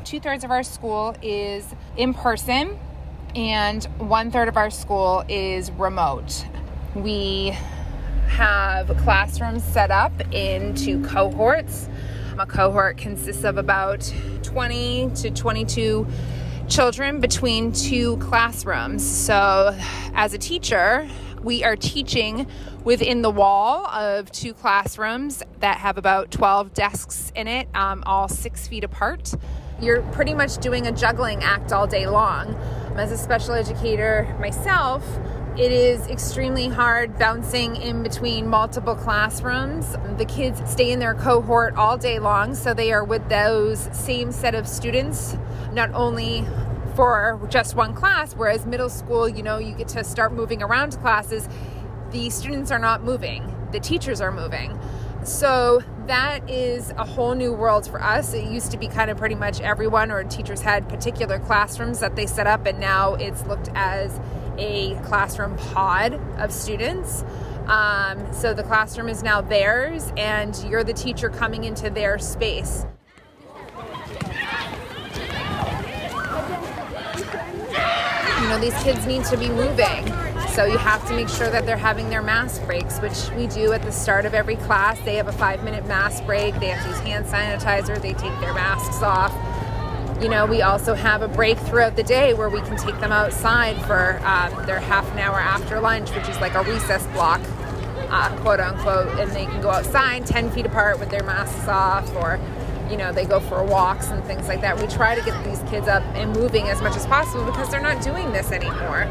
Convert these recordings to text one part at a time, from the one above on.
2/3 of our school is in person and 1/3 of our school is remote. We have classrooms set up into cohorts. A cohort consists of about 20 to 22 children between 2 classrooms. So as a teacher, we are teaching within the wall of 2 classrooms that have about 12 desks in it, all 6 feet apart. You're pretty much doing a juggling act all day long. As a special educator myself, it is extremely hard bouncing in between multiple classrooms. The kids stay in their cohort all day long, so they are with those same set of students, not only for just one class, whereas middle school, you get to start moving around to classes. The students are not moving, the teachers are moving. So that is a whole new world for us. It used to be kind of pretty much everyone or teachers had particular classrooms that they set up, and now it's looked as a classroom pod of students. So the classroom is now theirs, and you're the teacher coming into their space. These kids need to be moving. So you have to make sure that they're having their mask breaks, which we do at the start of every class. They have a 5-minute mask break. They have to use hand sanitizer. They take their masks off. We also have a break throughout the day where we can take them outside for their half an hour after lunch, which is like a recess block, quote unquote. And they can go outside 10 feet apart with their masks off, or they go for walks and things like that. We try to get these kids up and moving as much as possible because they're not doing this anymore.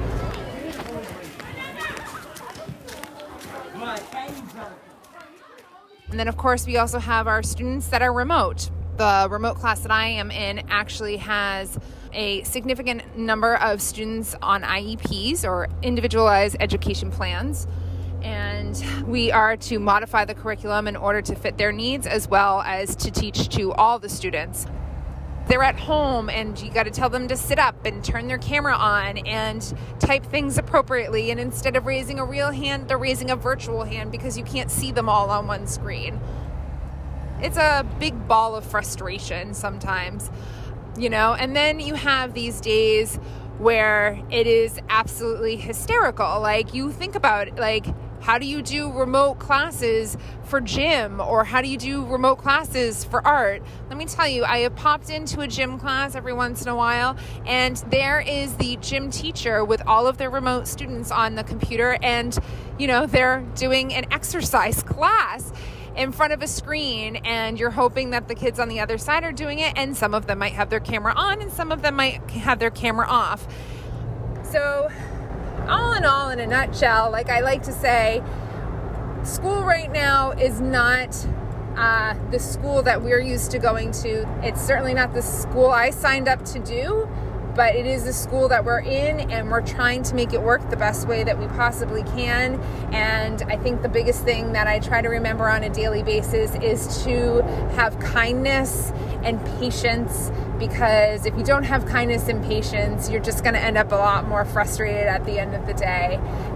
And then, of course, we also have our students that are remote. The remote class that I am in actually has a significant number of students on IEPs, or individualized education plans. And we are to modify the curriculum in order to fit their needs, as well as to teach to all the students. They're at home, and you got to tell them to sit up and turn their camera on and type things appropriately. And instead of raising a real hand, they're raising a virtual hand because you can't see them all on one screen. It's a big ball of frustration sometimes, And then you have these days where it is absolutely hysterical. Like, you think about, how do you do remote classes for gym, or how do you do remote classes for art? Let me tell you, I have popped into a gym class every once in a while, and there is the gym teacher with all of their remote students on the computer, and, they're doing an exercise class in front of a screen, and you're hoping that the kids on the other side are doing it, and some of them might have their camera on and some of them might have their camera off. So all in all, in a nutshell, like I like to say, school right now is not the school that we're used to going to. It's certainly not the school I signed up to do, but it is the school that we're in, and we're trying to make it work the best way that we possibly can. And I think the biggest thing that I try to remember on a daily basis is to have kindness and patience, because if you don't have kindness and patience, you're just going to end up a lot more frustrated at the end of the day.